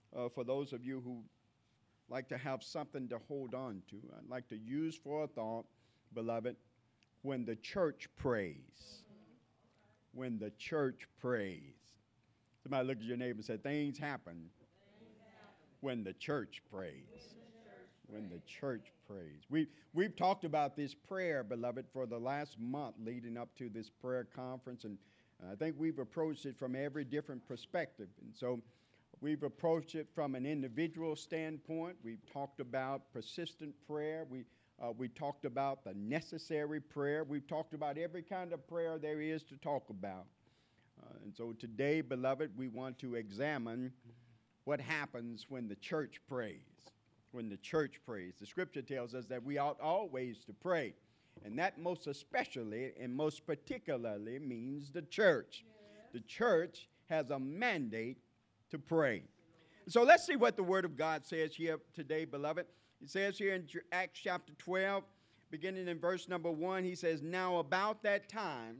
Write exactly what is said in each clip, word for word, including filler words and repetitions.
uh, for those of you who like to have something to hold on to, I'd like to use for a thought, beloved, when the church prays. When the church prays. Somebody look at your neighbor and say, things happen when the church prays. When the church prays. We, we've talked about this prayer, beloved, for the last month leading up to this prayer conference, and I think we've approached it from every different perspective. And so we've approached it from an individual standpoint. We've talked about persistent prayer. We, uh, we talked about the necessary prayer. We've talked about every kind of prayer there is to talk about. Uh, and so today, beloved, we want to examine what happens when the church prays. When the church prays. The scripture tells us that we ought always to pray. And that most especially and most particularly means the church. Yeah. The church has a mandate to pray. So let's see what the Word of God says here today, beloved. It says here in Acts chapter twelve, beginning in verse number one, he says, now about that time,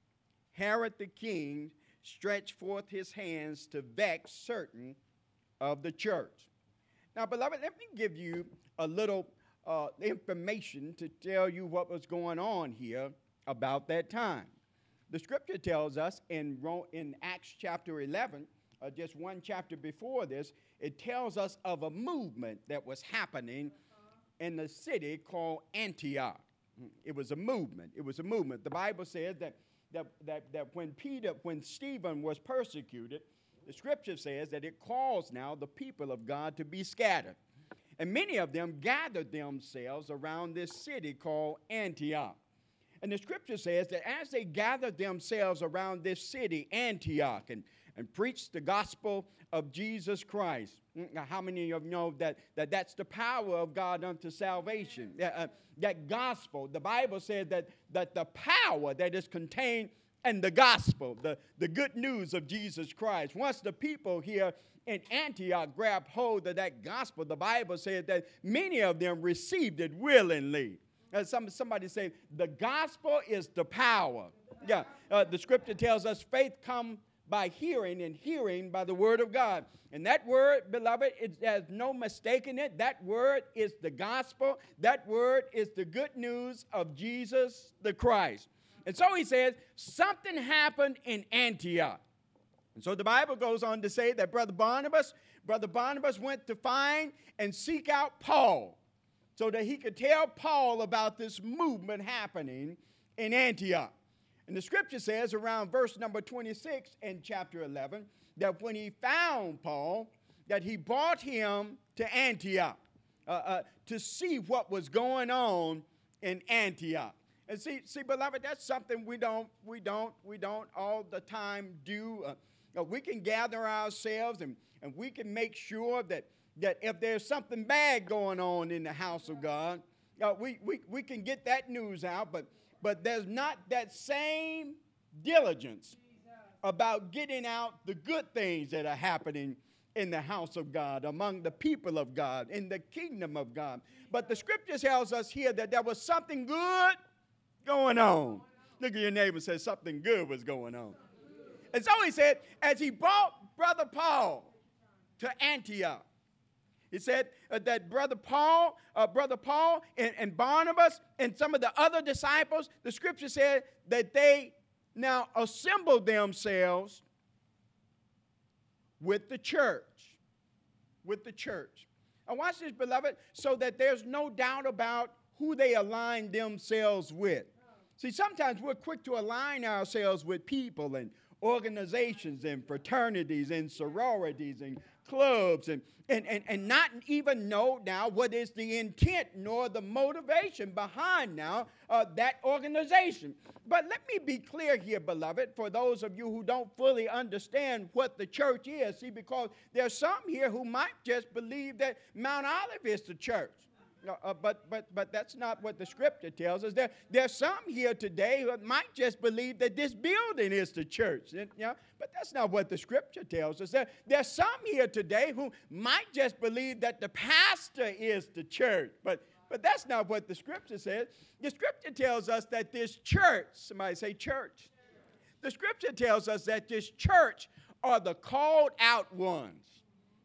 Herod the king stretched forth his hands to vex certain of the church. Now, beloved, let me give you a little uh, information to tell you what was going on here about that time. The scripture tells us in, in Acts chapter eleven, uh, just one chapter before this, it tells us of a movement that was happening in the city called Antioch. It was a movement. It was a movement. The Bible says that, that, that, that when Peter, when Stephen was persecuted, the scripture says that it caused now the people of God to be scattered. And many of them gathered themselves around this city called Antioch. And the scripture says that as they gathered themselves around this city, Antioch, and, and preached the gospel of Jesus Christ. Now, how many of you know that, that that's the power of God unto salvation? Uh, that gospel, the Bible says that, that the power that is contained and the gospel, the, the good news of Jesus Christ. Once the people here in Antioch grabbed hold of that gospel, the Bible says that many of them received it willingly. Uh, some, somebody say, the gospel is the power. Yeah, uh, the scripture tells us faith comes by hearing, and hearing by the word of God. And that word, beloved, it has no mistake in it. That word is the gospel. That word is the good news of Jesus the Christ. And so he says, something happened in Antioch. And so the Bible goes on to say that Brother Barnabas, Brother Barnabas went to find and seek out Paul so that he could tell Paul about this movement happening in Antioch. And the scripture says around verse number twenty-six in chapter eleven that when he found Paul, that he brought him to Antioch uh, uh, to see what was going on in Antioch. And see, see, beloved, that's something we don't, we don't, we don't all the time do. Uh, uh, we can gather ourselves and, and we can make sure that, that if there's something bad going on in the house of God, uh, we, we, we can get that news out. But, but there's not that same diligence about getting out the good things that are happening in the house of God, among the people of God, in the kingdom of God. But the scripture tells us here that there was something good going on. Look at your neighbor and say something good was going on. And so he said, as he brought Brother Paul to Antioch, he said uh, that Brother Paul, uh, Brother Paul and, and Barnabas and some of the other disciples, the scripture said that they now assembled themselves with the church. With the church. Now watch this, beloved, so that there's no doubt about who they align themselves with. See, sometimes we're quick to align ourselves with people and organizations and fraternities and sororities and clubs and, and, and, and not even know now what is the intent nor the motivation behind now uh, that organization. But let me be clear here, beloved, for those of you who don't fully understand what the church is. See, because there's some here who might just believe that Mount Olive is the church. Uh, but but but that's not what the scripture tells us. There there's some here today who might just believe that this building is the church. And, you know, but that's not what the scripture tells us. There, there's some here today who might just believe that the pastor is the church. But but that's not what the scripture says. The scripture tells us that this church, somebody say church. The scripture tells us that this church are the called out ones.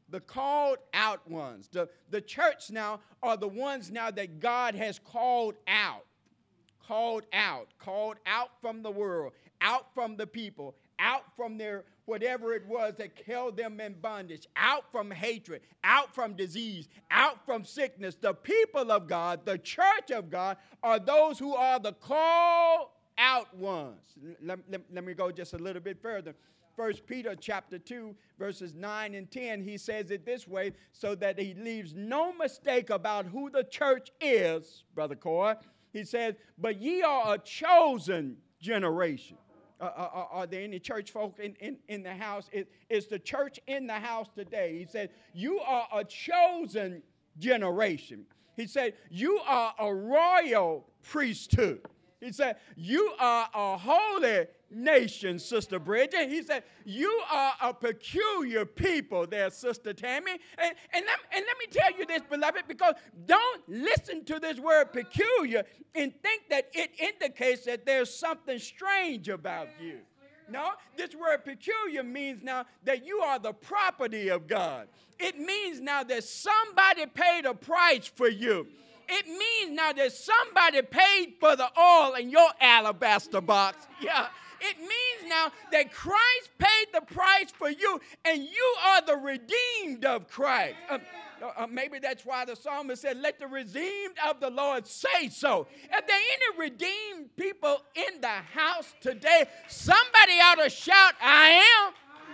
the called out ones. The, the church now are the ones now that God has called out. Called out. Called out from the world. Out from the people. Out from their whatever it was that held them in bondage. Out from hatred. Out from disease. Out from sickness. The people of God, the church of God, are those who are the called out ones. Let, let, let me go just a little bit further. First Peter chapter two, verses nine and ten, he says it this way, so that he leaves no mistake about who the church is, Brother Coy. He says, but ye are a chosen generation. Uh, are, are there any church folk in, in, in the house? Is, is the church in the house today? He said, you are a chosen generation. He said, you are a royal priesthood. He said, you are a holy nation, Sister Bridget. He said, you are a peculiar people there, Sister Tammy. And, and, let, and let me tell you this, beloved, because don't listen to this word peculiar and think that it indicates that there's something strange about you. No, this word peculiar means now that you are the property of God. It means now that somebody paid a price for you. It means now that somebody paid for the oil in your alabaster box. Yeah. It means now that Christ paid the price for you, and you are the redeemed of Christ. Uh, uh, maybe that's why the psalmist said, let the redeemed of the Lord say so. If there any redeemed people in the house today, somebody ought to shout, I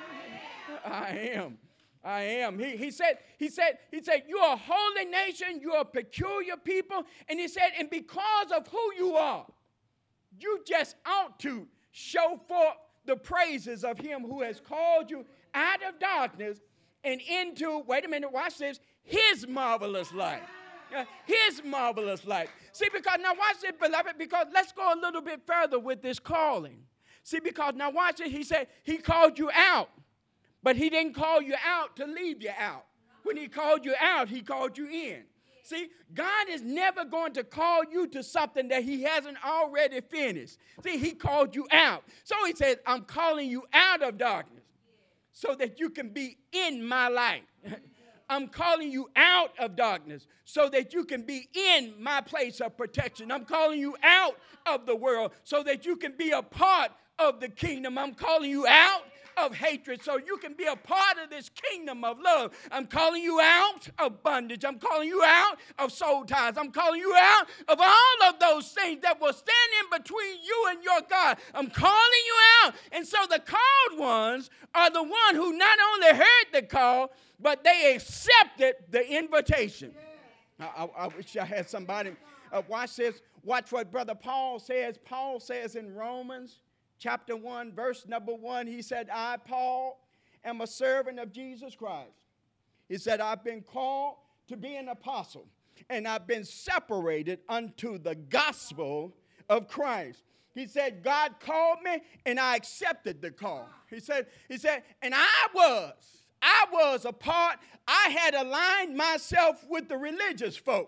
am. I am. I am. He, he said, he said, he said, you're a holy nation, you're a peculiar people. And he said, and because of who you are, you just ought to show forth the praises of him who has called you out of darkness and into, wait a minute, watch this, his marvelous light. Uh, his marvelous light. See, because now watch this, beloved, because let's go a little bit further with this calling. See, because now watch it, he said he called you out. But he didn't call you out to leave you out. When he called you out, he called you in. See, God is never going to call you to something that he hasn't already finished. See, he called you out. So he says, I'm calling you out of darkness so that you can be in my light. I'm calling you out of darkness so that you can be in my place of protection. I'm calling you out of the world so that you can be a part of the kingdom. I'm calling you out of hatred so you can be a part of this kingdom of love. I'm calling you out of bondage. I'm calling you out of soul ties. I'm calling you out of all of those things that will stand in between you and your God. I'm calling you out. And so the called ones are the one who not only heard the call, but they accepted the invitation. I, I, I wish I had somebody uh, watch this. Watch what Brother Paul says. Paul says in Romans chapter one, verse number one, he said, I, Paul, am a servant of Jesus Christ. He said, I've been called to be an apostle, and I've been separated unto the gospel of Christ. He said, God called me, and I accepted the call. He said, he said, and I was, I was a part, I had aligned myself with the religious folk.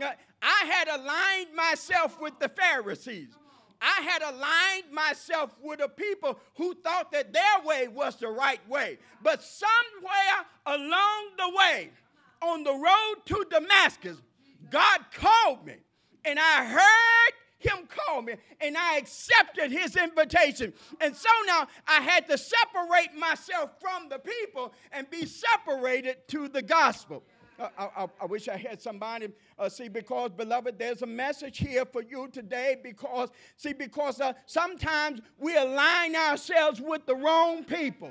I had aligned myself with the Pharisees. I had aligned myself with a people who thought that their way was the right way. But somewhere along the way, on the road to Damascus, God called me, and I heard him call me, and I accepted his invitation. And so now I had to separate myself from the people and be separated to the gospel. I, I, I wish I had somebody, uh, see, because, beloved, there's a message here for you today because, see, because uh, sometimes we align ourselves with the wrong people.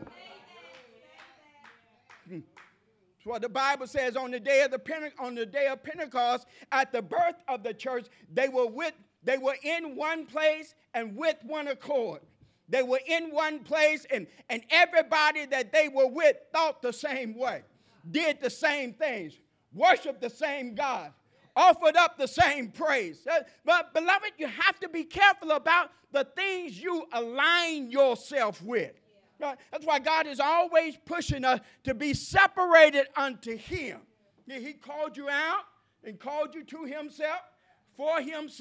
Hmm. That's what the Bible says on the day of the Pente- on the day of Pentecost, at the birth of the church, they were with, they were in one place and with one accord. They were in one place, and, and everybody that they were with thought the same way. Did the same things, worshiped the same God, offered up the same praise. But, beloved, you have to be careful about the things you align yourself with. Yeah. That's why God is always pushing us to be separated unto him. He called you out and called you to himself, for himself,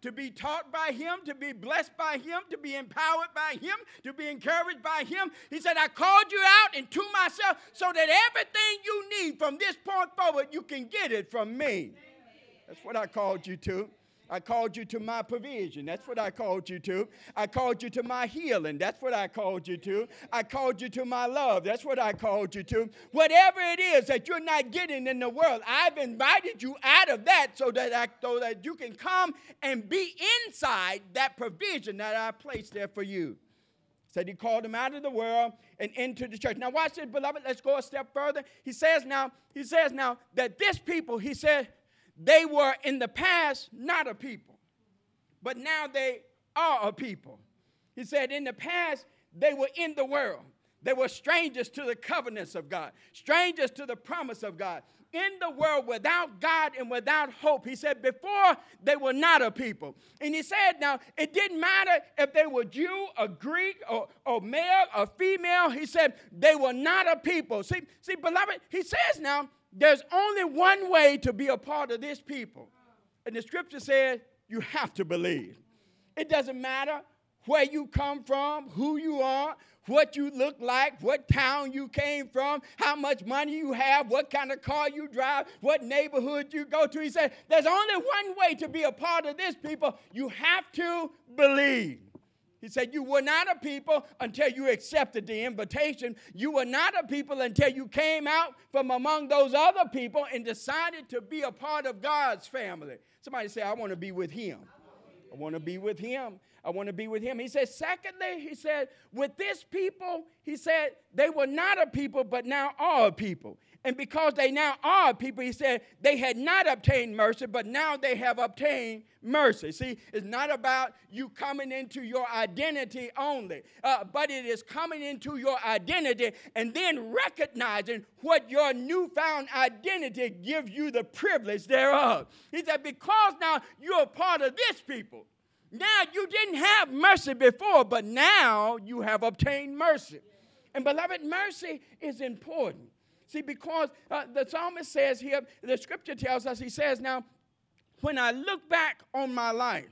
to be taught by him, to be blessed by him, to be empowered by him, to be encouraged by him. He said, I called you out into myself so that everything you need from this point forward, you can get it from me. That's what I called you to. I called you to my provision. That's what I called you to. I called you to my healing. That's what I called you to. I called you to my love. That's what I called you to. Whatever it is that you're not getting in the world, I've invited you out of that so that, I, so that you can come and be inside that provision that I placed there for you. Said he called him out of the world and into the church. Now watch this, beloved. Let's go a step further. He says now, he says now that this people, he said, they were in the past not a people, but now they are a people. He said in the past they were in the world. They were strangers to the covenants of God, strangers to the promise of God, in the world without God and without hope. He said before they were not a people. And he said now it didn't matter if they were Jew or Greek or, or male or female. He said they were not a people. See, see, beloved, he says now, there's only one way to be a part of this people. And the scripture says you have to believe. It doesn't matter where you come from, who you are, what you look like, what town you came from, how much money you have, what kind of car you drive, what neighborhood you go to. He said there's only one way to be a part of this people. You have to believe. He said, you were not a people until you accepted the invitation. You were not a people until you came out from among those other people and decided to be a part of God's family. Somebody say, I want to be with him. I want to be with him. I want to be with him. He said, secondly, he said, with this people, he said, they were not a people, but now are a people. And because they now are a people, he said, they had not obtained mercy, but now they have obtained mercy. See, it's not about you coming into your identity only, uh, but it is coming into your identity and then recognizing what your newfound identity gives you the privilege thereof. He said, because now you're a part of this people. Now you didn't have mercy before, but now you have obtained mercy. And beloved, mercy is important. See, because uh, the psalmist says here, the scripture tells us, he says, now, when I look back on my life,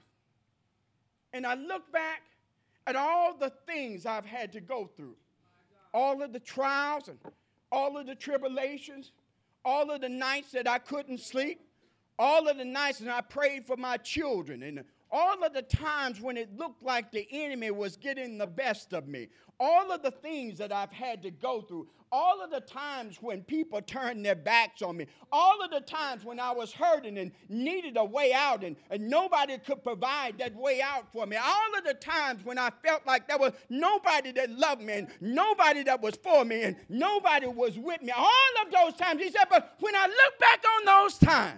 and I look back at all the things I've had to go through, all of the trials and all of the tribulations, all of the nights that I couldn't sleep, all of the nights that I prayed for my children, and all of the times when it looked like the enemy was getting the best of me, all of the things that I've had to go through, all of the times when people turned their backs on me, all of the times when I was hurting and needed a way out and, and nobody could provide that way out for me, all of the times when I felt like there was nobody that loved me and nobody that was for me and nobody was with me, all of those times, he said, but when I look back on those times,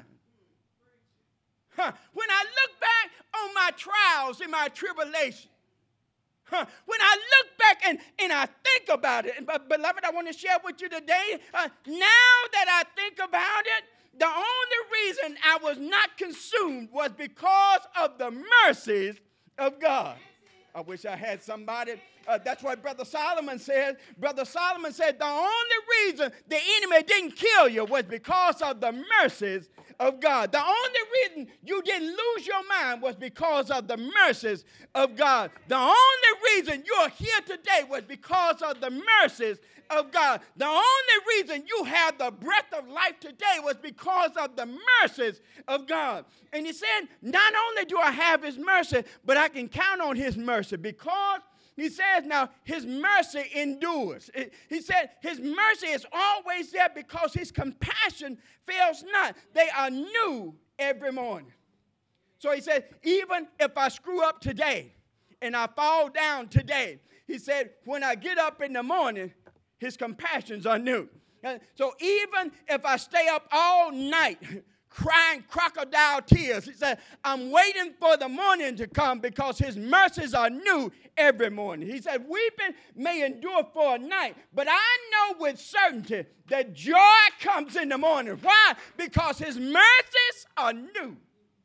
huh, when I look back on my trials and my tribulations, Huh. When I look back and, and I think about it, and but beloved, I want to share with you today, uh, now that I think about it, the only reason I was not consumed was because of the mercies of God. I wish I had somebody. Uh, that's what Brother Solomon said. Brother Solomon said the only reason the enemy didn't kill you was because of the mercies of God. The only reason you didn't lose your mind was because of the mercies of God. The only reason you're here today was because of the mercies of God. The only reason you have the breath of life today was because of the mercies of God. And he said, not only do I have his mercy, but I can count on his mercy because he says now his mercy endures. It, he said his mercy is always there because his compassion fails not. They are new every morning. So he said, even if I screw up today and I fall down today, he said, when I get up in the morning, his compassions are new. And so even if I stay up all night crying crocodile tears, he said, I'm waiting for the morning to come because his mercies are new every morning. He said, weeping may endure for a night, but I know with certainty that joy comes in the morning. Why? Because his mercies are new.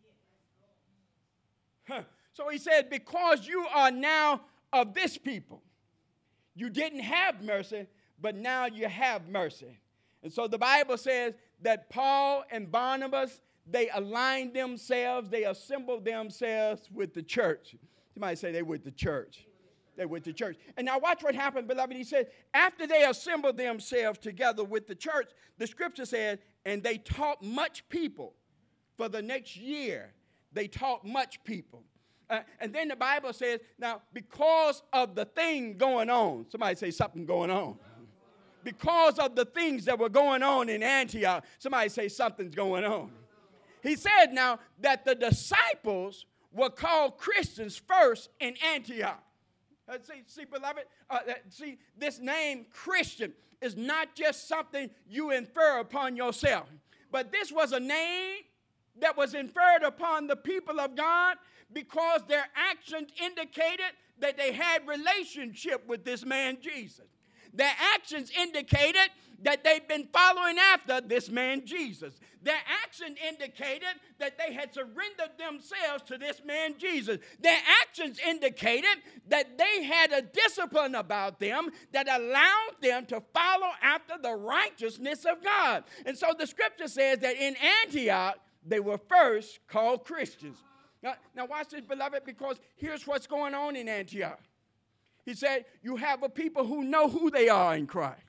Huh. So he said, because you are now of this people, you didn't have mercy, but now you have mercy. And so the Bible says that Paul and Barnabas, they aligned themselves, they assembled themselves with the church. You might say they with the church. They with the church. And now watch what happened, beloved. He said, after they assembled themselves together with the church, the scripture said, and they taught much people. For the next year, they taught much people. Uh, and then the Bible says, now, because of the thing going on, somebody say something going on. Because of the things that were going on in Antioch, somebody say something's going on. He said now that the disciples were called Christians first in Antioch. Uh, see, see, beloved, uh, uh, see, this name Christian is not just something you infer upon yourself, but this was a name that was inferred upon the people of God because their actions indicated that they had relationship with this man Jesus. Their actions indicated that they'd been following after this man Jesus. Their action indicated that they had surrendered themselves to this man Jesus. Their actions indicated that they had a discipline about them that allowed them to follow after the righteousness of God. And so the scripture says that in Antioch, they were first called Christians. Now, now watch this, beloved, because here's what's going on in Antioch. He said, you have a people who know who they are in Christ.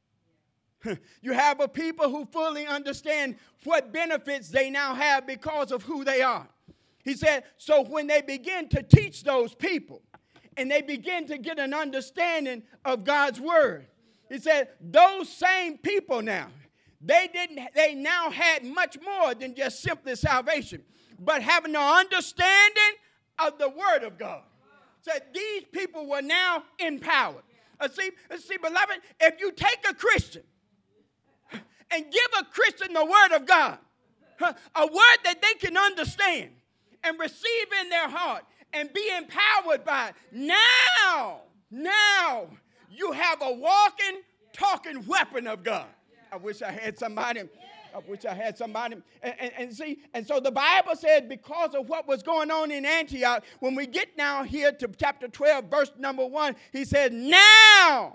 You have a people who fully understand what benefits they now have because of who they are. He said, so when they begin to teach those people and they begin to get an understanding of God's word, he said, those same people now, they didn't, they now had much more than just simply salvation, but having an understanding of the word of God. Said these people were now empowered. Uh, see, uh, see, beloved, if you take a Christian and give a Christian the word of God, uh, a word that they can understand and receive in their heart and be empowered by, now, now you have a walking, talking weapon of God. I wish I had somebody. I wish I had somebody. And, and, and see, and so the Bible said because of what was going on in Antioch, when we get now here to chapter twelve, verse number one, he said, now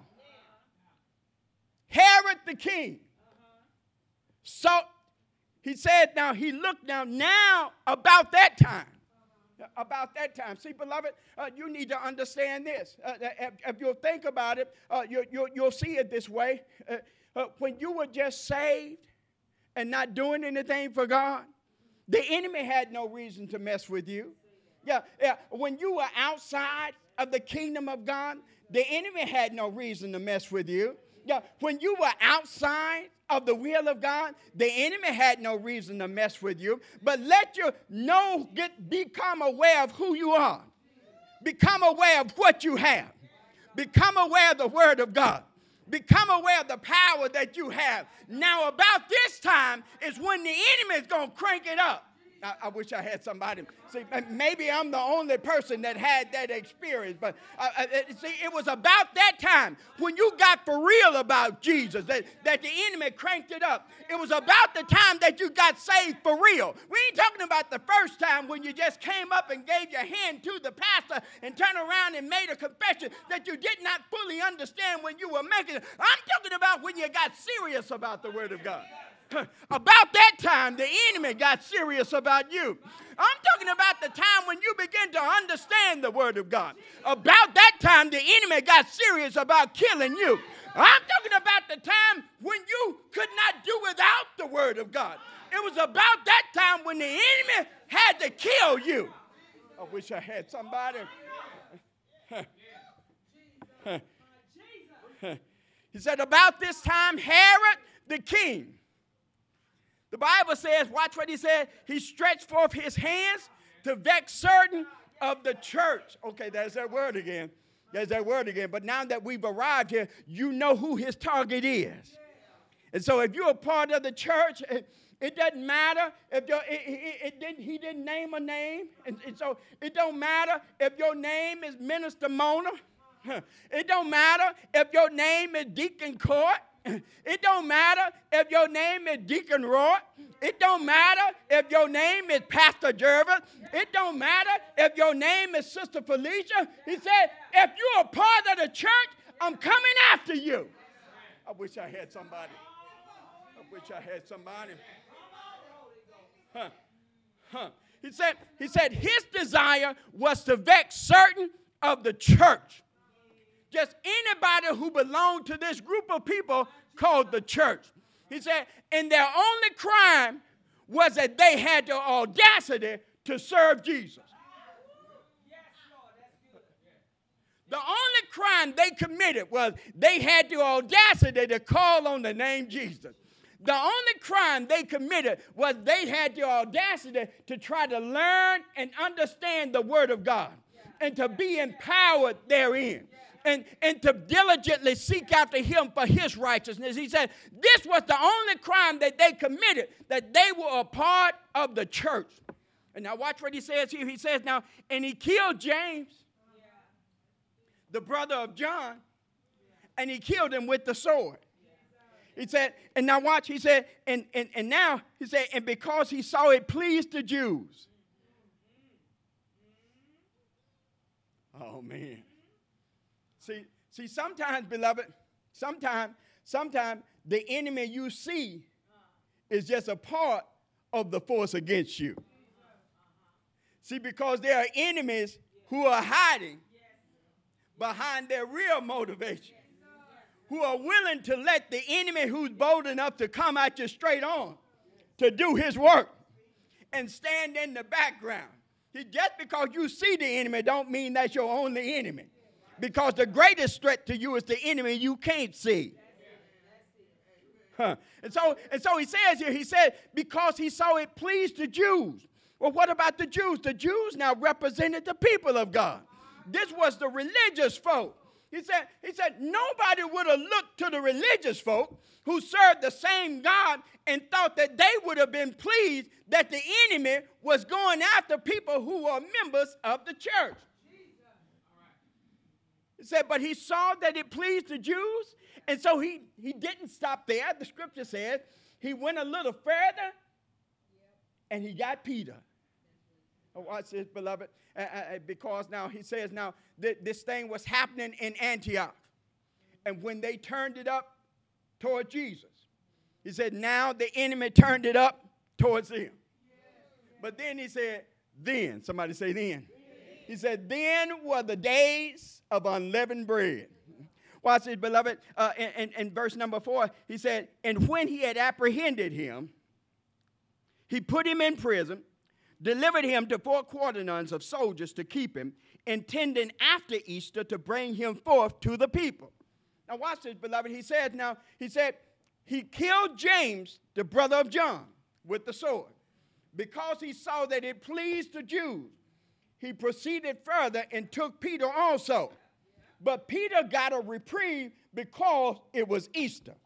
Herod the king. So he said, now he looked now, now about that time. About that time. See, beloved, uh, you need to understand this. Uh, if, if you'll think about it, uh, you, you, you'll see it this way. Uh, uh, when you were just saved, and not doing anything for God, the enemy had no reason to mess with you. Yeah, yeah. When you were outside of the kingdom of God, the enemy had no reason to mess with you. Yeah, when you were outside of the will of God, the enemy had no reason to mess with you. But let you know, get become aware of who you are. Become aware of what you have. Become aware of the word of God. Become aware of the power that you have. Now, about this time is when the enemy is going to crank it up. I, I wish I had somebody. See, maybe I'm the only person that had that experience. But uh, uh, see, it was about that time when you got for real about Jesus that, that the enemy cranked it up. It was about the time that you got saved for real. We ain't talking about the first time when you just came up and gave your hand to the pastor and turned around and made a confession that you did not fully understand when you were making it. I'm talking about when you got serious about the word of God. About that time, the enemy got serious about you. I'm talking about the time when you begin to understand the word of God. About that time, the enemy got serious about killing you. I'm talking about the time when you could not do without the word of God. It was about that time when the enemy had to kill you. I wish I had somebody. He said, about this time, Herod the king. The Bible says, watch what he said, he stretched forth his hands to vex certain of the church. Okay, there's that word again. There's that word again. But now that we've arrived here, you know who his target is. And so if you're a part of the church, it, it doesn't matter if your, it, it, it didn't, he didn't name a name. And, and so it don't matter if your name is Minister Mona. It don't matter if your name is Deacon Court. It don't matter if your name is Deacon Roy. It don't matter if your name is Pastor Jervis. It don't matter if your name is Sister Felicia. He said, if you're a part of the church, I'm coming after you. I wish I had somebody. I wish I had somebody. Huh. Huh. He said, he said his desire was to vex certain of the church. Just anybody who belonged to this group of people called the church. He said, and their only crime was that they had the audacity to serve Jesus. The only crime they committed was they had the audacity to call on the name Jesus. The only crime they committed was they had the audacity to try to learn and understand the Word of God and to be empowered therein and, and to diligently seek after Him for His righteousness. He said this was the only crime that they committed, that they were a part of the church. And now watch what he says here. He says now, and he killed James, the brother of John, and he killed him with the sword. He said, and now watch, he said, and, and, and now, he said, and because he saw it pleased the Jews. Oh, man. See, see, sometimes, beloved, sometimes, sometimes the enemy you see is just a part of the force against you. See, because there are enemies who are hiding behind their real motivation, who are willing to let the enemy who's bold enough to come at you straight on to do his work and stand in the background. See, just because you see the enemy don't mean that's your only enemy, because the greatest threat to you is the enemy you can't see. Huh. And so, and so he says here, he said, because he saw it pleased the Jews. Well, what about the Jews? The Jews now represented the people of God. This was the religious folk. He said, he said nobody would have looked to the religious folk who served the same God and thought that they would have been pleased that the enemy was going after people who were members of the church. He said, but he saw that it pleased the Jews, and so he, he didn't stop there. The scripture says he went a little further, and he got Peter. Oh, watch this, beloved, uh, uh, because now he says now th- this thing was happening in Antioch. And when they turned it up toward Jesus, he said now the enemy turned it up towards him. But then he said, then, somebody say then. He said, then were the days of unleavened bread. Watch this, beloved. Uh, in, in, in verse number four, he said, and when he had apprehended him, he put him in prison, delivered him to four quaternions of soldiers to keep him, intending after Easter to bring him forth to the people. Now watch this, beloved. He says now, he said, he killed James, the brother of John, with the sword. Because he saw that it pleased the Jews, he proceeded further and took Peter also. But Peter got a reprieve because it was Easter.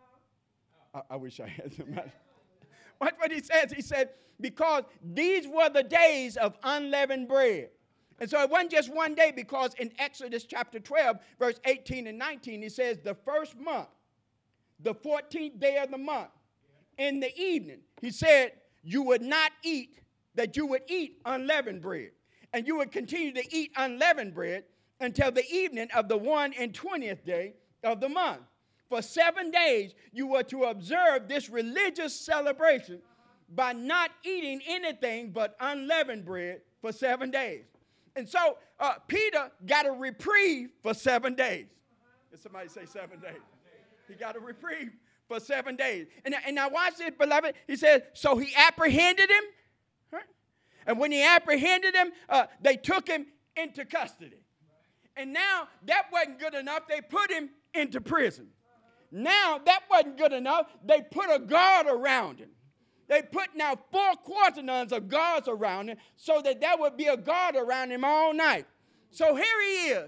I, I wish I had somebody. Watch what he says. He said, because these were the days of unleavened bread. And so it wasn't just one day, because in Exodus chapter twelve, verse eighteen and nineteen, he says the first month, the fourteenth day of the month, in the evening, he said you would not eat, that you would eat unleavened bread. And you would continue to eat unleavened bread until the evening of the one and twentieth day of the month. For seven days, you were to observe this religious celebration by not eating anything but unleavened bread for seven days. And so uh, Peter got a reprieve for seven days. Did somebody say seven days? He got a reprieve for seven days. And, and now watch this, beloved. He says, so he apprehended him. Huh? And when he apprehended him, uh, they took him into custody. And now that wasn't good enough. They put him into prison. Now that wasn't good enough. They put a guard around him. They put now four quaternions of guards around him so that there would be a guard around him all night. So here he is,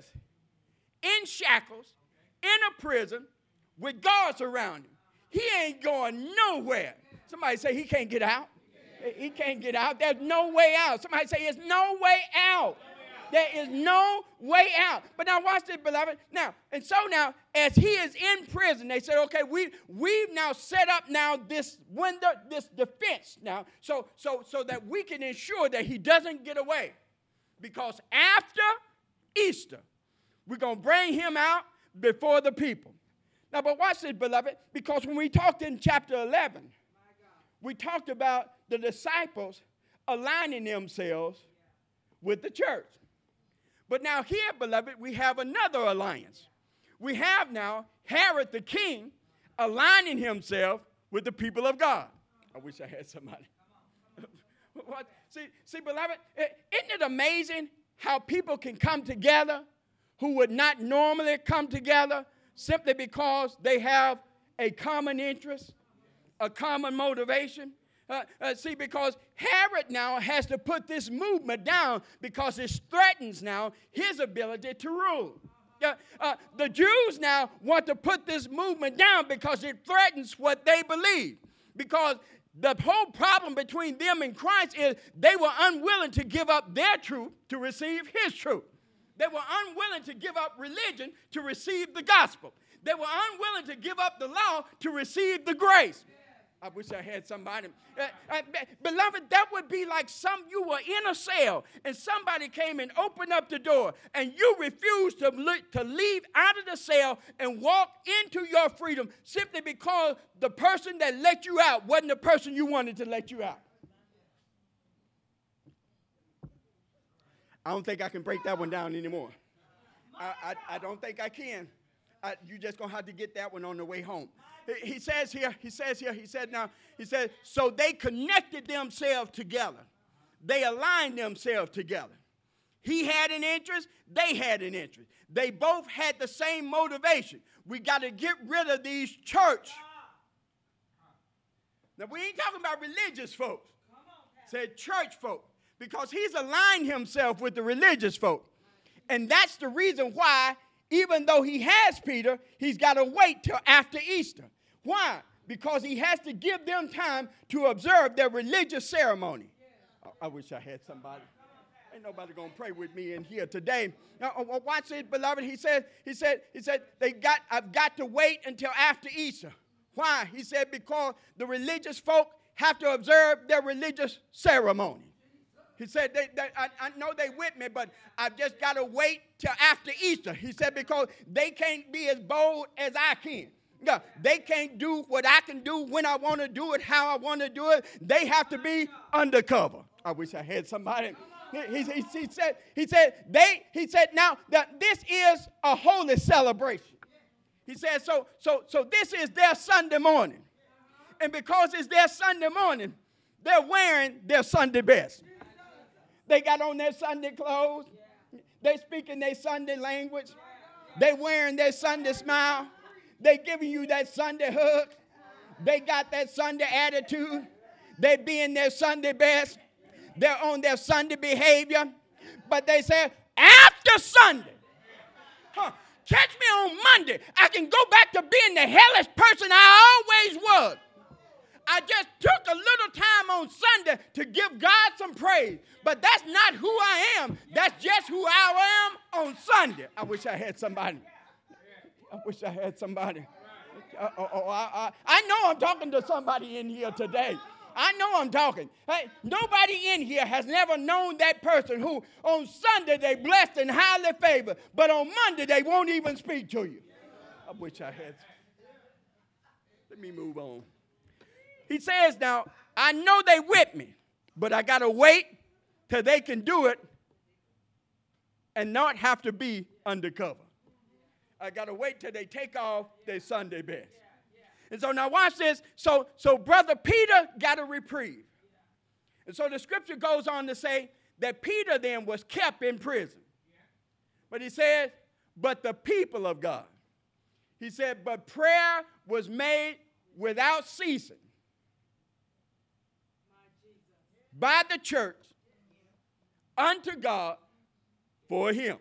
in shackles, in a prison, with guards around him. He ain't going nowhere. Somebody say he can't get out. He can't get out. There's no way out. Somebody say there's no way out. There is no way out. But now watch this, beloved. Now, and so now, as he is in prison, they said, okay, we, we've now set up now this window, this defense now, so, so, so that we can ensure that he doesn't get away. Because after Easter, we're going to bring him out before the people. Now, but watch this, beloved, because when we talked in chapter eleven, we talked about the disciples aligning themselves with the church. But now here, beloved, we have another alliance. We have now Herod the king aligning himself with the people of God. I wish I had somebody. What? See, see, beloved, isn't it amazing how people can come together who would not normally come together simply because they have a common interest, a common motivation? Uh, uh, see, because Herod now has to put this movement down because it threatens now his ability to rule. Uh, uh, the Jews now want to put this movement down because it threatens what they believe. Because the whole problem between them and Christ is they were unwilling to give up their truth to receive his truth. They were unwilling to give up religion to receive the gospel. They were unwilling to give up the law to receive the grace. I wish I had somebody. Uh, uh, beloved, that would be like some you were in a cell and somebody came and opened up the door and you refused to, li- to leave out of the cell and walk into your freedom simply because the person that let you out wasn't the person you wanted to let you out. I don't think I can break that one down anymore. I, I, I don't think I can. I, you're just going to have to get that one on the way home. He, he says here, he says here, he said now, he said, so they connected themselves together. They aligned themselves together. He had an interest, they had an interest. They both had the same motivation. We got to get rid of these church. Now, we ain't talking about religious folks. Said church folk. Because he's aligned himself with the religious folk. And that's the reason why, even though he has Peter, he's got to wait till after Easter. Why? Because he has to give them time to observe their religious ceremony. I, I wish I had somebody. Ain't nobody gonna pray with me in here today. Now, watch it, beloved. He said, he said, he said, they got, I've got to wait until after Easter. Why? He said, because the religious folk have to observe their religious ceremony. He said, they, they, I, I know they with me, but I've just got to wait till after Easter. He said, because they can't be as bold as I can. Yeah, they can't do what I can do when I want to do it, how I want to do it. They have to be undercover. I wish I had somebody. He, he, he said, he said, they, he said, now that this is a holy celebration. He said, so, so, so this is their Sunday morning. And because it's their Sunday morning, they're wearing their Sunday best. They got on their Sunday clothes. They speaking their Sunday language. They wearing their Sunday smile. They giving you that Sunday hug. They got that Sunday attitude. They being their Sunday best. They're on their Sunday behavior. But they say, after Sunday, huh, catch me on Monday. I can go back to being the hellish person I always was. I just took a little time on Sunday to give God some praise. But that's not who I am. That's just who I am on Sunday. I wish I had somebody. I wish I had somebody. Uh, oh, oh, I, I, I know I'm talking to somebody in here today. I know I'm talking. Hey, nobody in here has never known that person who on Sunday they blessed and highly favored, but on Monday they won't even speak to you. I wish I had. Let me move on. He says now, I know they with me, but I got to wait till they can do it and not have to be undercover. I got to wait till they take off their Sunday best. And so now watch this. So, so Brother Peter got a reprieve. And so the scripture goes on to say that Peter then was kept in prison. But he says, but the people of God. He said, but prayer was made without ceasing by the church unto God for him.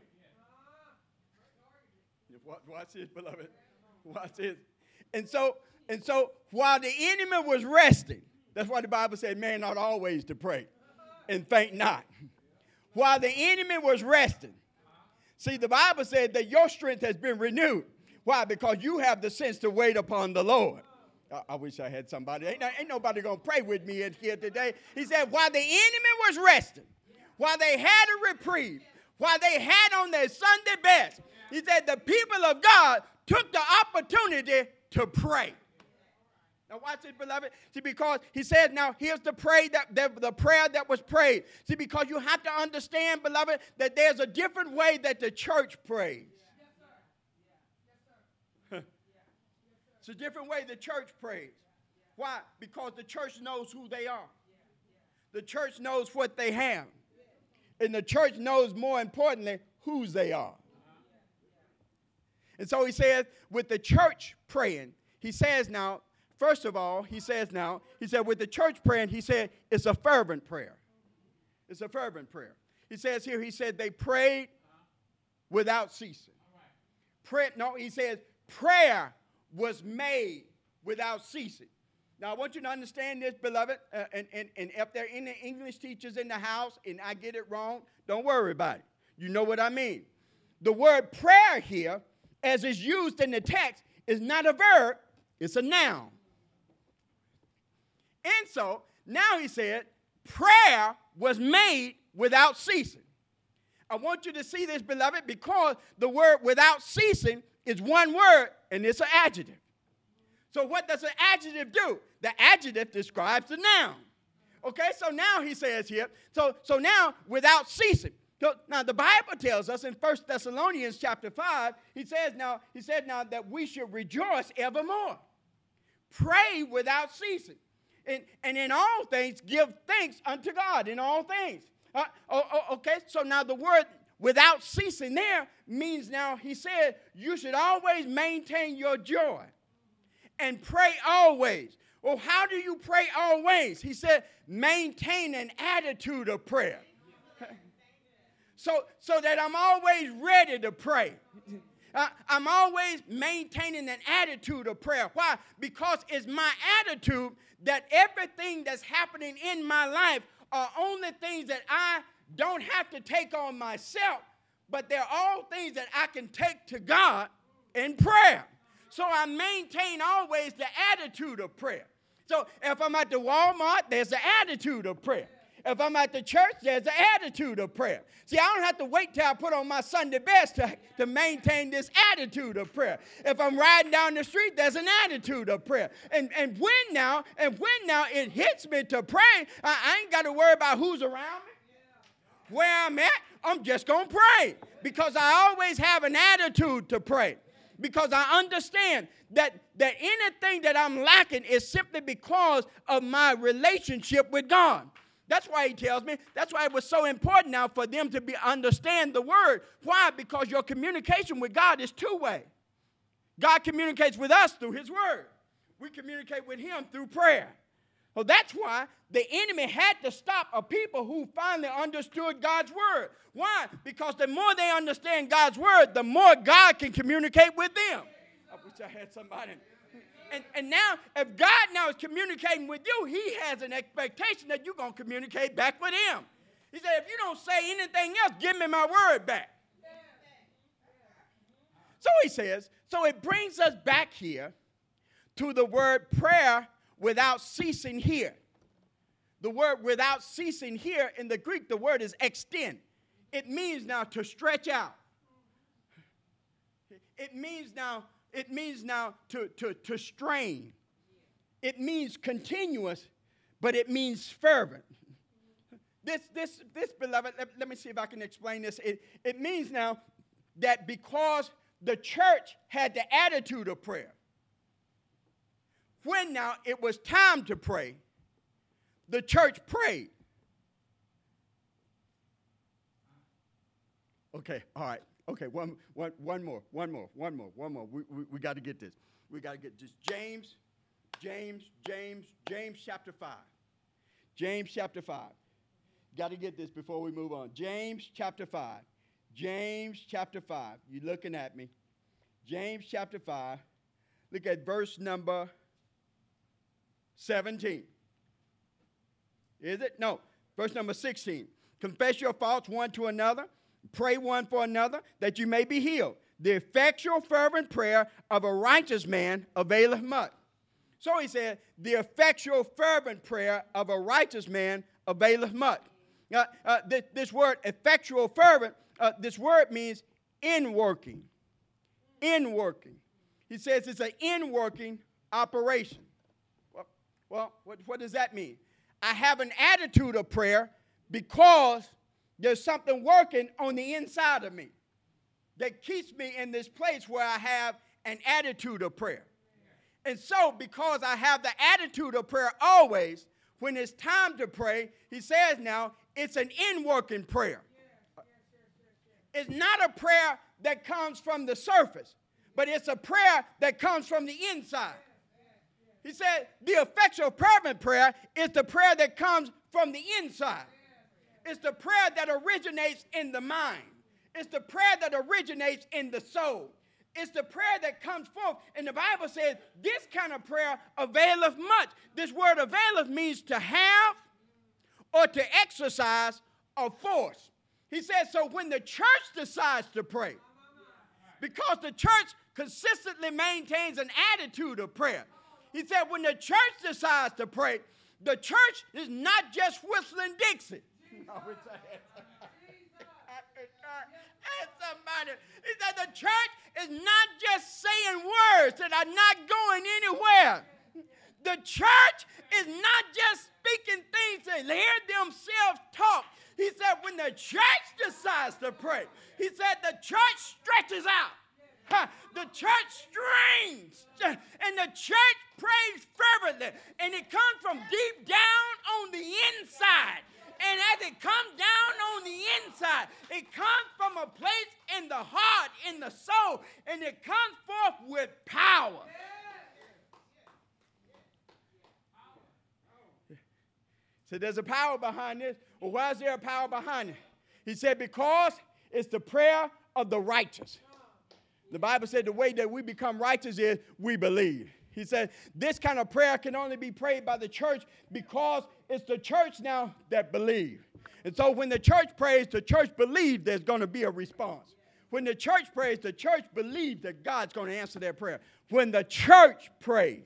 Watch this, beloved. Watch this. And so, and so while the enemy was resting, that's why the Bible said, man ought always to pray and faint not. While the enemy was resting. See, the Bible said that your strength has been renewed. Why? Because you have the sense to wait upon the Lord. I, I wish I had somebody. Ain't, ain't nobody going to pray with me in here today. He said, while the enemy was resting, while they had a reprieve, while they had on their Sunday best, he said the people of God took the opportunity to pray. Now watch this, beloved. See, because he says, now here's the pray that, that the prayer that was prayed. See, because you have to understand, beloved, that there's a different way that the church prays. Yes, sir. Yeah. Yes, sir. It's a different way the church prays. Why? Because the church knows who they are. The church knows what they have. And the church knows, more importantly, whose they are. And so he says, with the church praying, he says now, first of all, he says now, he said with the church praying, he said it's a fervent prayer. It's a fervent prayer. He says here, he said they prayed without ceasing. Pray, no, he says prayer was made without ceasing. Now, I want you to understand this, beloved, uh, and, and, and if there are any English teachers in the house and I get it wrong, don't worry about it. You know what I mean. The word prayer here, as is used in the text, is not a verb, it's a noun. And so, now he said, prayer was made without ceasing. I want you to see this, beloved, because the word without ceasing is one word, and it's an adjective. So what does an adjective do? The adjective describes the noun. Okay, so now he says here, so, so now without ceasing. So now the Bible tells us in First Thessalonians chapter five, he says now, he said now that we should rejoice evermore. Pray without ceasing. And, and in all things give thanks unto God in all things. Uh, oh, oh, okay, so now the word without ceasing there means now he said you should always maintain your joy. And pray always. Well, how do you pray always? He said, maintain an attitude of prayer. so, so that I'm always ready to pray. Uh, I'm always maintaining an attitude of prayer. Why? Because it's my attitude that everything that's happening in my life are only things that I don't have to take on myself, but they're all things that I can take to God in prayer. So I maintain always the attitude of prayer. So if I'm at the Walmart, there's the attitude of prayer. If I'm at the church, there's the attitude of prayer. See, I don't have to wait till I put on my Sunday best to, to maintain this attitude of prayer. If I'm riding down the street, there's an attitude of prayer. And, and when now, and when now it hits me to pray, I, I ain't got to worry about who's around me. Where I'm at, I'm just going to pray. Because I always have an attitude to pray. Because I understand that, that anything that I'm lacking is simply because of my relationship with God. That's why he tells me, that's why it was so important now for them to be understand the word. Why? Because your communication with God is two-way. God communicates with us through his word. We communicate with him through prayer. So that's why the enemy had to stop a people who finally understood God's word. Why? Because the more they understand God's word, the more God can communicate with them. I wish I had somebody. And, and now, if God now is communicating with you, he has an expectation that you're going to communicate back with him. He said, if you don't say anything else, give me my word back. So he says, so it brings us back here to the word prayer without ceasing here. The word without ceasing here in the Greek, the word is extend. It means now to stretch out. It means now, it means now to, to, to strain. It means continuous, but it means fervent. This, this, this, beloved, let, let me see if I can explain this. It, it means now that because the church had the attitude of prayer, when now it was time to pray, the church prayed. Okay, all right. Okay, one, one, one more, one more, one more, one more. We, we, we got to get this. We got to get this. James, James, James, James chapter five. James chapter five. Got to get this before we move on. James chapter five. James chapter five. You looking at me. James chapter five. Look at verse number seventeen. Is it? No. Verse number sixteen. Confess your faults one to another. Pray one for another that you may be healed. The effectual fervent prayer of a righteous man availeth much. So he said, the effectual fervent prayer of a righteous man availeth much. Uh, uh, this, this word effectual fervent, uh, this word means in working. In working. He says it's an in working operation. Well, what, what does that mean? I have an attitude of prayer because there's something working on the inside of me that keeps me in this place where I have an attitude of prayer. And so, because I have the attitude of prayer always, when it's time to pray, he says now, it's an in-working prayer. It's not a prayer that comes from the surface, but it's a prayer that comes from the inside. He said the effectual fervent prayer is the prayer that comes from the inside. It's the prayer that originates in the mind. It's the prayer that originates in the soul. It's the prayer that comes forth. And the Bible says this kind of prayer availeth much. This word availeth means to have or to exercise a force. He says, so when the church decides to pray, because the church consistently maintains an attitude of prayer. He said when the church decides to pray, the church is not just whistling Dixie. Somebody. He said the church is not just saying words that are not going anywhere. The church is not just speaking things to hear themselves talk. He said when the church decides to pray, he said the church stretches out. Huh. The church strains. And the church prays fervently. And it comes from deep down on the inside. And as it comes down on the inside, it comes from a place in the heart, in the soul, and it comes forth with power. So there's a power behind this. Well, why is there a power behind it? He said because it's the prayer of the righteous. The Bible said the way that we become righteous is we believe. He said this kind of prayer can only be prayed by the church because it's the church now that believes. And so when the church prays, the church believes there's going to be a response. When the church prays, the church believes that God's going to answer their prayer. When the church prays.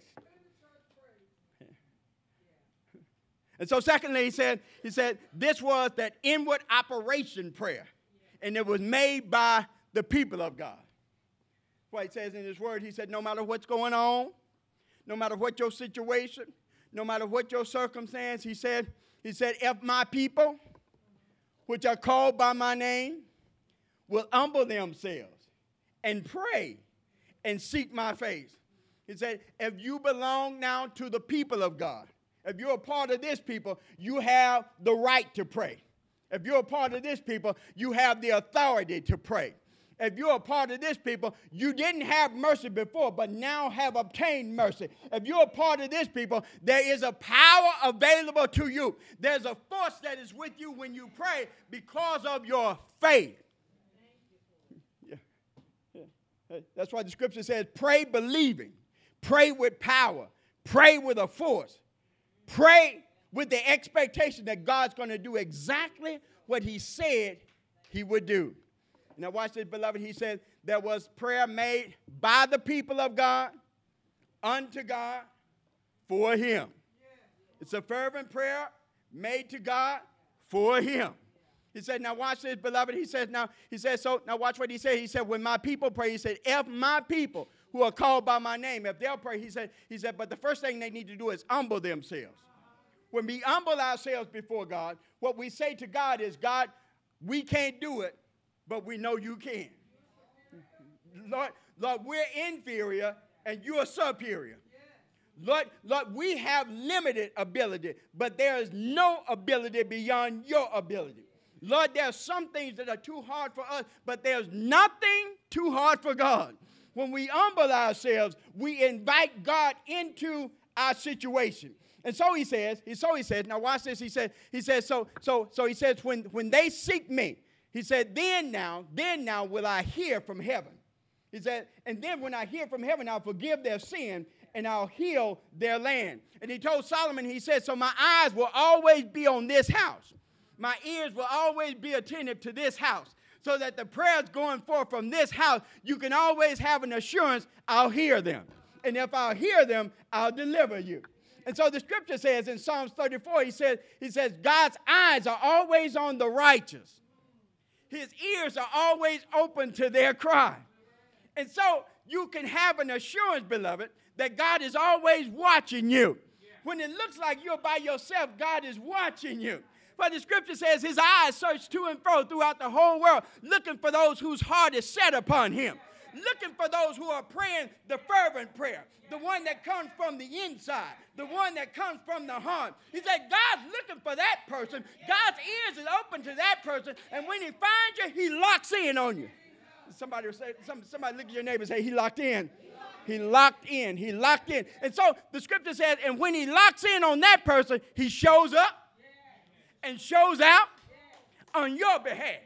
And so secondly, he said, he said this was that inward operation prayer. And it was made by the people of God. What he says in his word, he said no matter what's going on, no matter what your situation, no matter what your circumstance, he said, he said, if my people, which are called by my name, will humble themselves and pray and seek my face. He said, if you belong now to the people of God, if you're a part of this people, you have the right to pray. If you're a part of this people, you have the authority to pray. If you're a part of this people, you didn't have mercy before, but now have obtained mercy. If you're a part of this people, there is a power available to you. There's a force that is with you when you pray because of your faith. Yeah. Yeah. That's why the scripture says, pray believing, pray with power, pray with a force, pray with the expectation that God's going to do exactly what he said he would do. Now watch this, beloved. He said there was prayer made by the people of God, unto God, for him. It's a fervent prayer made to God for him. He said, now watch this, beloved. He says, now, he said, so, now watch what he said. He said, when my people pray, he said, if my people who are called by my name, if they'll pray, he said, he said, but the first thing they need to do is humble themselves. When we humble ourselves before God, what we say to God is, God, we can't do it, but we know you can. Lord, Lord, we're inferior and you are superior. Lord, Lord, we have limited ability, but there is no ability beyond your ability. Lord, there are some things that are too hard for us, but there's nothing too hard for God. When we humble ourselves, we invite God into our situation. And so he says, he so he says, now watch this, he said, he says, so, so, so he says, when, when they seek me, he said, then now, then now will I hear from heaven. He said, and then when I hear from heaven, I'll forgive their sin and I'll heal their land. And he told Solomon, he said, so my eyes will always be on this house. My ears will always be attentive to this house. So that the prayers going forth from this house, you can always have an assurance, I'll hear them. And if I'll hear them, I'll deliver you. And so the scripture says in Psalms thirty-four, he says, he says, God's eyes are always on the righteous. His ears are always open to their cry. And so you can have an assurance, beloved, that God is always watching you. When it looks like you're by yourself, God is watching you. But the scripture says his eyes search to and fro throughout the whole world, looking for those whose heart is set upon him. Looking for those who are praying the fervent prayer, the one that comes from the inside, the one that comes from the heart. He said, God's looking for that person. God's ears is open to that person. And when he finds you, he locks in on you. Somebody will say, some, somebody look at your neighbor and say, he locked in. He locked in. He locked in. And so the scripture says, and when he locks in on that person, he shows up and shows out on your behalf.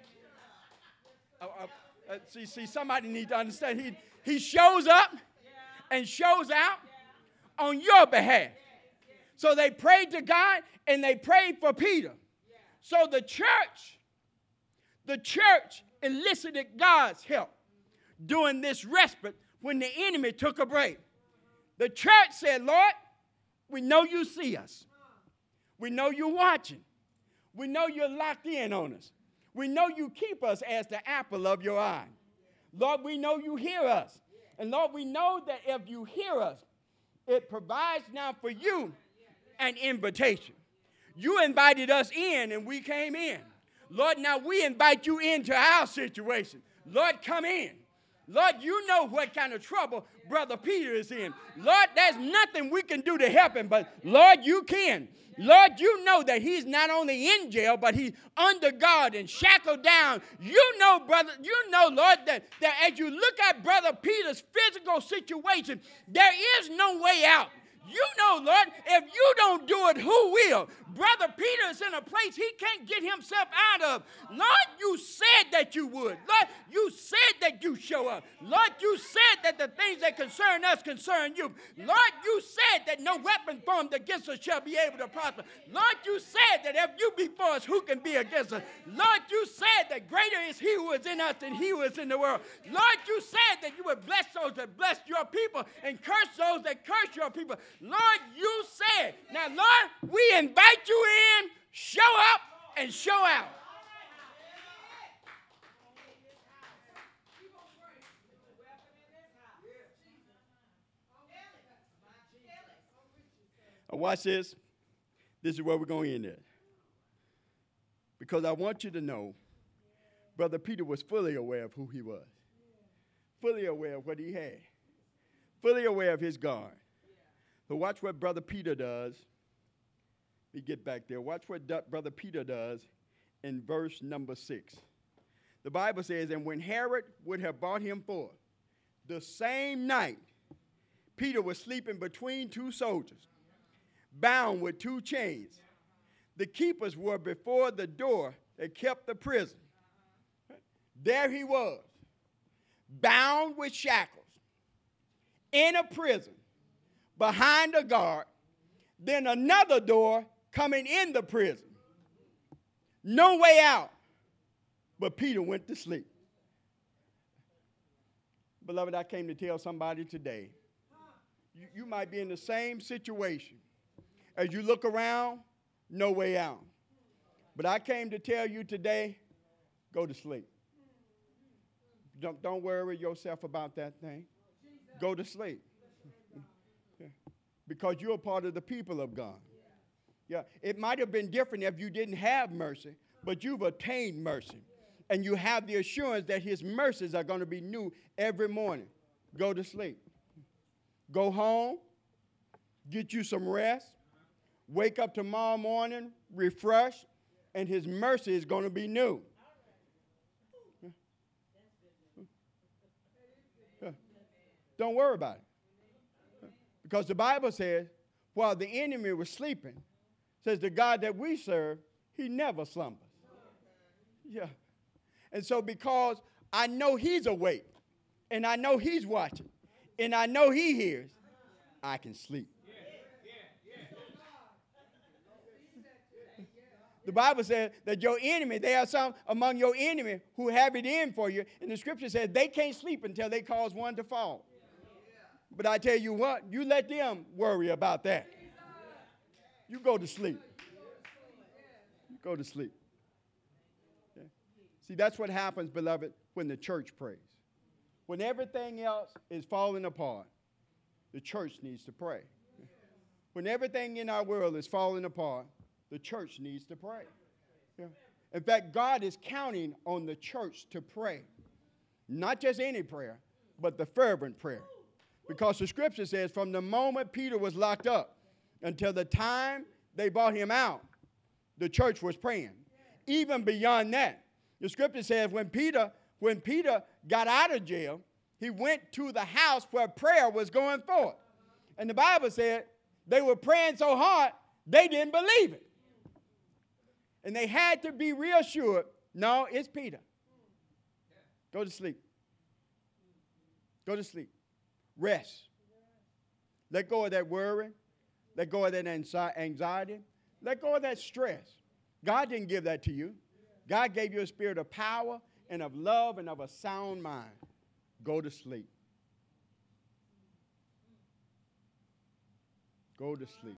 Uh, uh, uh, see, see, somebody needs to understand. He, he shows up and shows out on your behalf. So they prayed to God and they prayed for Peter. So the church, the church elicited God's help during this respite when the enemy took a break. The church said, Lord, we know you see us. We know you're watching. We know you're locked in on us. We know you keep us as the apple of your eye. Lord, we know you hear us. And Lord, we know that if you hear us, it provides now for you an invitation. You invited us in and we came in. Lord, now we invite you into our situation. Lord, come in. Lord, you know what kind of trouble Brother Peter is in. Lord, there's nothing we can do to help him, but Lord, you can. Lord, you know that he's not only in jail, but he's under guard and shackled down. You know, brother, you know, Lord, that, that as you look at Brother Peter's physical situation, there is no way out. You know, Lord, if you don't do it, who will? Brother Peter is in a place he can't get himself out of. Lord, you said that you would. Lord, you said that you show up. Lord, you said that the things that concern us concern you. Lord, you said that no weapon formed against us shall be able to prosper. Lord, you said that if you be for us, who can be against us? Lord, you said that greater is he who is in us than he who is in the world. Lord, you said that you would bless those that bless your people and curse those that curse your people. Lord, you said. Now, Lord, we invite you in, show up, and show out. Now watch this. This is where we're going in at. Because I want you to know, Brother Peter was fully aware of who he was. Fully aware of what he had. Fully aware of his guard. So watch what Brother Peter does. Let me get back there. Watch what D- Brother Peter does in verse number six. The Bible says, and when Herod would have brought him forth, the same night, Peter was sleeping between two soldiers, bound with two chains. The keepers were before the door that kept the prison. There he was, bound with shackles, in a prison, behind a guard, then another door coming in the prison. No way out. But Peter went to sleep. Beloved, I came to tell somebody today, you, you might be in the same situation. As you look around, no way out. But I came to tell you today, go to sleep. Don't, don't worry yourself about that thing. Go to sleep. Because you're a part of the people of God. Yeah, it might have been different if you didn't have mercy, but you've attained mercy. And you have the assurance that his mercies are going to be new every morning. Go to sleep. Go home. Get you some rest. Wake up tomorrow morning refreshed, and his mercy is going to be new. Don't worry about it. Because the Bible says, while the enemy was sleeping, says the God that we serve, he never slumbers. Yeah. And so because I know he's awake, and I know he's watching, and I know he hears, I can sleep. The Bible says that your enemy, there are some among your enemy who have it in for you. And the scripture says they can't sleep until they cause one to fall. But I tell you what, you let them worry about that. You go to sleep. You go to sleep. Okay? See, that's what happens, beloved, when the church prays. When everything else is falling apart, the church needs to pray. When everything in our world is falling apart, the church needs to pray. Yeah. In fact, God is counting on the church to pray. Not just any prayer, but the fervent prayer. Because the scripture says from the moment Peter was locked up until the time they brought him out, the church was praying. Even beyond that, the scripture says when Peter, when Peter got out of jail, he went to the house where prayer was going forth. And the Bible said they were praying so hard, they didn't believe it. And they had to be reassured, no, it's Peter. Go to sleep. Go to sleep. Rest. Let go of that worry. Let go of that anxiety. Let go of that stress. God didn't give that to you. God gave you a spirit of power and of love and of a sound mind. Go to sleep. Go to sleep.